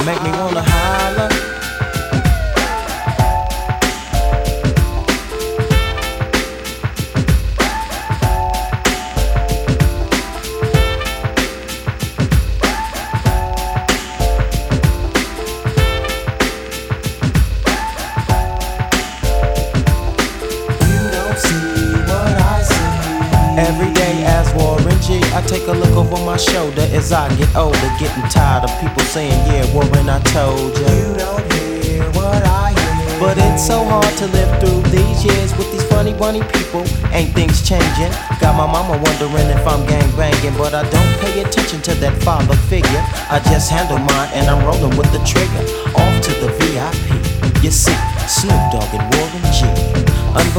make me wanna holler. Every day as Warren G, I take a look over my shoulder as I get older, getting tired of people saying, yeah, Warren, I told you. You don't hear what I hear. But it's so hard to live through these years with these funny bunny people. Ain't things changing? Got my mama wondering if I'm gang banging, but I don't pay attention to that father figure. I just handle mine and I'm rolling with the trigger. Off to the VIP. You see, Snoop Dogg and Warren G.